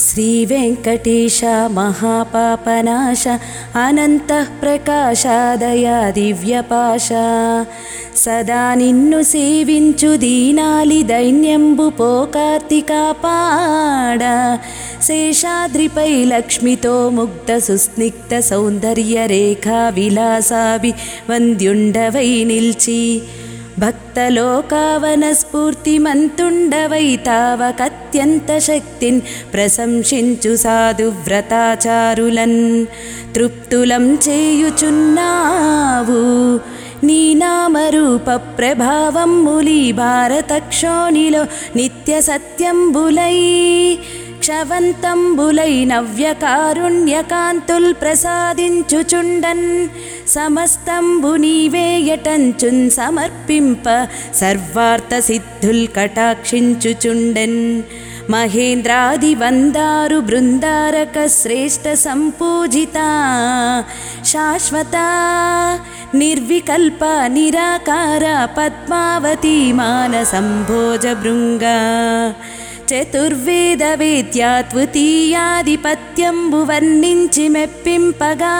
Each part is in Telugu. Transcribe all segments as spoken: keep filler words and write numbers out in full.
శ్రీవేంకటేశ మహాపాపనాశ అనంతః ప్రకాశాదయా దివ్యపాశ సదా నిన్ను సేవించు దీనాలి దైన్యంబు పోకార్తికా పాడ శేషాద్రిపై లక్ష్మితో ముగ్ధ సుస్నిగ్ధ సౌందర్య రేఖా విలాసాభి వంద్యుండవై నిల్చి భక్తలోకావన స్ఫూర్తిమంతుండవై తావకత్యంత శక్తిన్ ప్రశంసించు సాధు వ్రతాచారులన్ తృప్తులం చేయుచున్నావు నీ నామరూప ప్రభావం ములి భారతక్షోణిలో నిత్య సత్యంబులై క్షవంతంబులై నవ్యకారుణ్యకాంతుల్ ప్రసాదించుచుండన్ సమస్తంబు నీవేయటంచున్ సమర్పింప సర్వార్థ సిద్ధుల్ కటాక్షించుచుండెన్ మహేంద్రాది వందారు బృందారక శ్రేష్ఠ సంపూజిత శాశ్వత నిర్వికల్ప నిరాకార పద్మావతి మానసంభోజ భృంగ చతుర్వేద వేద్యాద్వితీయాధిపత్యంబు వర్ణించి మెప్పింపగా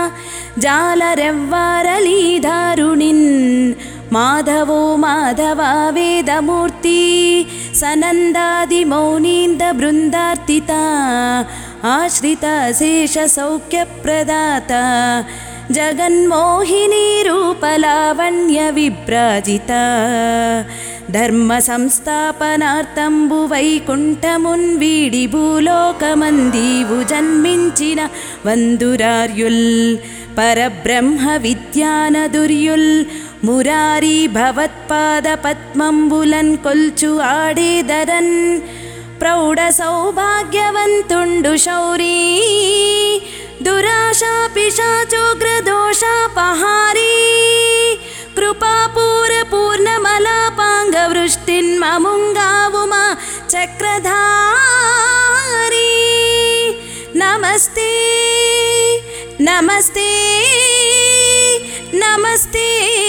జాలరెవ్వారలీధారుణిన్ మాధవో మాధవ వేదమూర్తి సనందాది మౌనీంద బృందార్తిత ఆశ్రిత శేష సౌఖ్య ప్రదాత జగన్మోహిని రూపలావణ్య విభ్రాజిత ధర్మ సంస్థాపనార్థంబు వైకుంఠమున్ వీడి భూలోకమందీవు జన్మించిన వందురార్యుల్ పరబ్రహ్మ విద్యానదుర్యుల్ మురారి భవత్పాద పద్మంబులన్ కొల్చు ఆడేదరన్ ప్రౌఢ సౌభాగ్యవంతుండు శౌరీ దురాశా పిశాచోగ్రదోషాపహారీ కృపాపూర పూర్ణమలాపాంగ వృష్టిన్మముంగావుమా చక్రధారీ నమస్తే నమస్తే నమస్తే